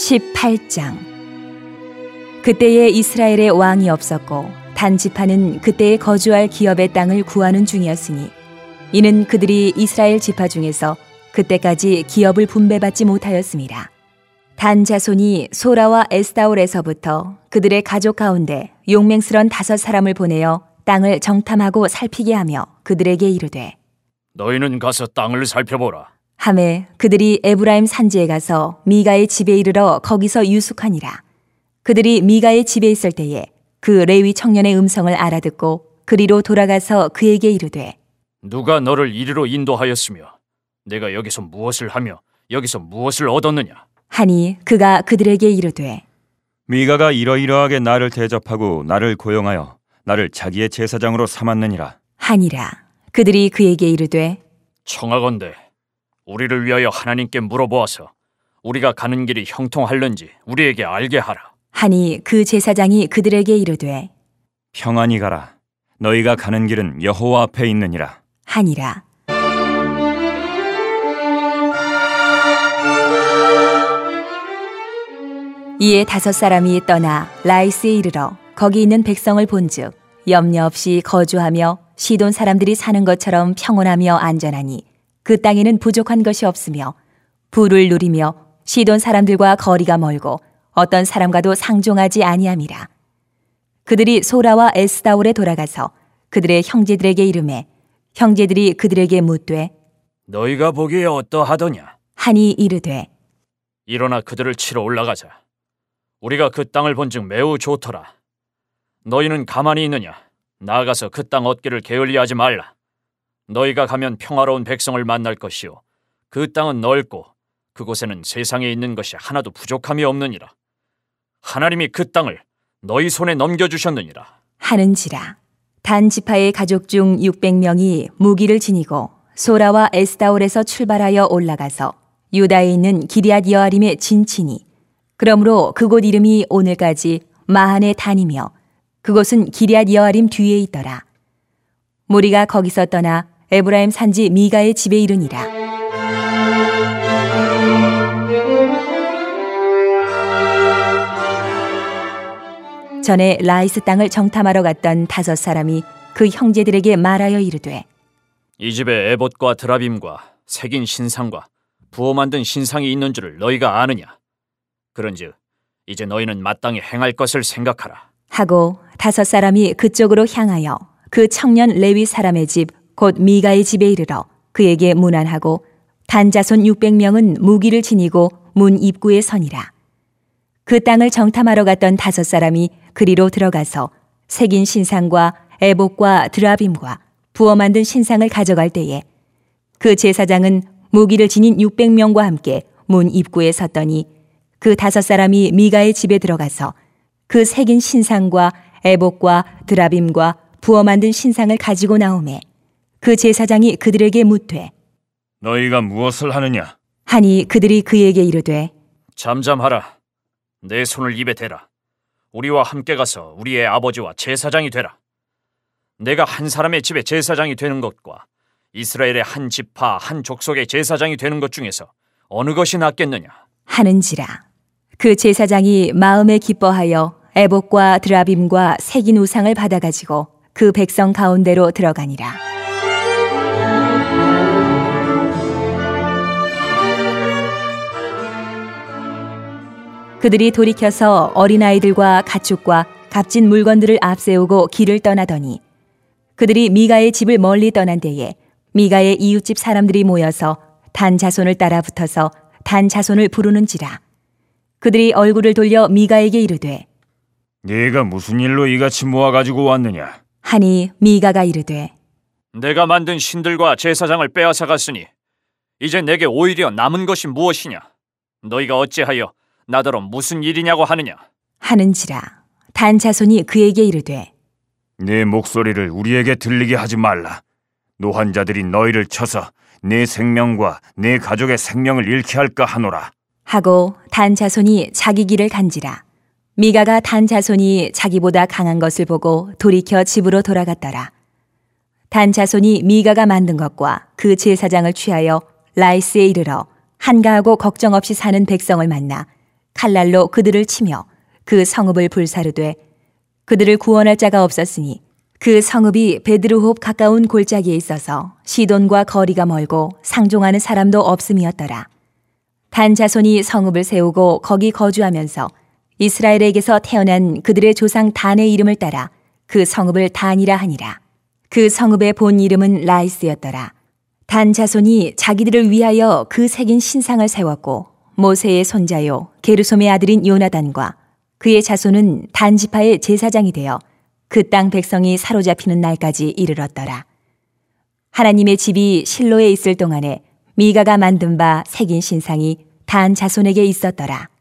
18장. 그때에 이스라엘에 왕이 없었고 단 지파는 그때에 거주할 기업의 땅을 구하는 중이었으니 이는 그들이 이스라엘 지파 중에서 그때까지 기업을 분배받지 못하였습니다. 단 자손이 소라와 에스다올에서부터 그들의 가족 가운데 용맹스런 5사람을 보내어 땅을 정탐하고 살피게 하며 그들에게 이르되 너희는 가서 땅을 살펴보라. 하매 그들이 에브라임 산지에 가서 미가의 집에 이르러 거기서 유숙하니라. 그들이 미가의 집에 있을 때에 그 레위 청년의 음성을 알아듣고 그리로 돌아가서 그에게 이르되 누가 너를 이리로 인도하였으며 내가 여기서 무엇을 하며 여기서 무엇을 얻었느냐 하니 그가 그들에게 이르되 미가가 이러이러하게 나를 대접하고 나를 고용하여 나를 자기의 제사장으로 삼았느니라 하니라. 그들이 그에게 이르되 청하건대 우리를 위하여 하나님께 물어보아서 우리가 가는 길이 형통할는지 우리에게 알게 하라. 하니 그 제사장이 그들에게 이르되 평안히 가라. 너희가 가는 길은 여호와 앞에 있느니라 하니라. 이에 5사람이 떠나 라이스에 이르러 거기 있는 백성을 본즉 염려 없이 거주하며 시돈 사람들이 사는 것처럼 평온하며 안전하니 그 땅에는 부족한 것이 없으며 부를 누리며 시돈 사람들과 거리가 멀고 어떤 사람과도 상종하지 아니함이라. 그들이 소라와 에스다올에 돌아가서 그들의 형제들에게 이르매 형제들이 그들에게 묻되 너희가 보기에 어떠하더냐 하니 이르되 일어나 그들을 치러 올라가자. 우리가 그 땅을 본즉 매우 좋더라. 너희는 가만히 있느냐? 나아가서 그 땅 얻기를 게을리하지 말라. 너희가 가면 평화로운 백성을 만날 것이요 그 땅은 넓고 그곳에는 세상에 있는 것이 하나도 부족함이 없느니라. 하나님이 그 땅을 너희 손에 넘겨주셨느니라 하는지라. 단 지파의 가족 중 600명이 무기를 지니고 소라와 에스다올에서 출발하여 올라가서 유다에 있는 기럇 여아림에 진치니 그러므로 그곳 이름이 오늘까지 마한의 단이며 그곳은 기럇 여아림 뒤에 있더라. 무리가 거기서 떠나 에브라임 산지 미가의 집에 이르니라. 전에 라이스 땅을 정탐하러 갔던 5사람이 그 형제들에게 말하여 이르되 이 집에 에봇과 드라빔과 새긴 신상과 부어 만든 신상이 있는 줄을 너희가 아느냐? 그런즉 이제 너희는 마땅히 행할 것을 생각하라 하고 5사람이 그쪽으로 향하여 그 청년 레위 사람의 집 곧 미가의 집에 이르러 그에게 문안하고 단 자손 600명은 무기를 지니고 문 입구에 서니라. 그 땅을 정탐하러 갔던 5사람이 그리로 들어가서 새긴 신상과 에봇과 드라빔과 부어 만든 신상을 가져갈 때에 그 제사장은 무기를 지닌 600명과 함께 문 입구에 섰더니 그 5사람이 미가의 집에 들어가서 그 새긴 신상과 에봇과 드라빔과 부어 만든 신상을 가지고 나오매 그 제사장이 그들에게 묻되 너희가 무엇을 하느냐 하니 그들이 그에게 이르되 잠잠하라. 내 손을 입에 대라. 우리와 함께 가서 우리의 아버지와 제사장이 되라. 내가 한 사람의 집에 제사장이 되는 것과 이스라엘의 한 지파 한 족속의 제사장이 되는 것 중에서 어느 것이 낫겠느냐 하는지라. 그 제사장이 마음에 기뻐하여 에봇과 드라빔과 새긴 우상을 받아가지고 그 백성 가운데로 들어가니라. 그들이 돌이켜서 어린아이들과 가축과 값진 물건들을 앞세우고 길을 떠나더니 그들이 미가의 집을 멀리 떠난 때에 미가의 이웃집 사람들이 모여서 단 자손을 따라 붙어서 단 자손을 부르는지라. 그들이 얼굴을 돌려 미가에게 이르되 네가 무슨 일로 이같이 모아가지고 왔느냐 하니 미가가 이르되 내가 만든 신들과 제사장을 빼앗아 갔으니 이제 내게 오히려 남은 것이 무엇이냐? 너희가 어찌하여 나더러 무슨 일이냐고 하느냐 하는지라. 단 자손이 그에게 이르되 네 목소리를 우리에게 들리게 하지 말라. 노환자들이 너희를 쳐서 네 생명과 네 가족의 생명을 잃게 할까 하노라 하고 단 자손이 자기 길을 간지라. 미가가 단 자손이 자기보다 강한 것을 보고 돌이켜 집으로 돌아갔더라. 단 자손이 미가가 만든 것과 그 제사장을 취하여 라이스에 이르러 한가하고 걱정 없이 사는 백성을 만나 칼날로 그들을 치며 그 성읍을 불사르되 그들을 구원할 자가 없었으니 그 성읍이 베드르홉 가까운 골짜기에 있어서 시돈과 거리가 멀고 상종하는 사람도 없음이었더라. 단 자손이 성읍을 세우고 거기 거주하면서 이스라엘에게서 태어난 그들의 조상 단의 이름을 따라 그 성읍을 단이라 하니라. 그 성읍의 본 이름은 라이스였더라. 단 자손이 자기들을 위하여 그 새긴 신상을 세웠고 모세의 손자요 게르솜의 아들인 요나단과 그의 자손은 단 지파의 제사장이 되어 그 땅 백성이 사로잡히는 날까지 이르렀더라. 하나님의 집이 실로에 있을 동안에 미가가 만든 바 새긴 신상이 단 자손에게 있었더라.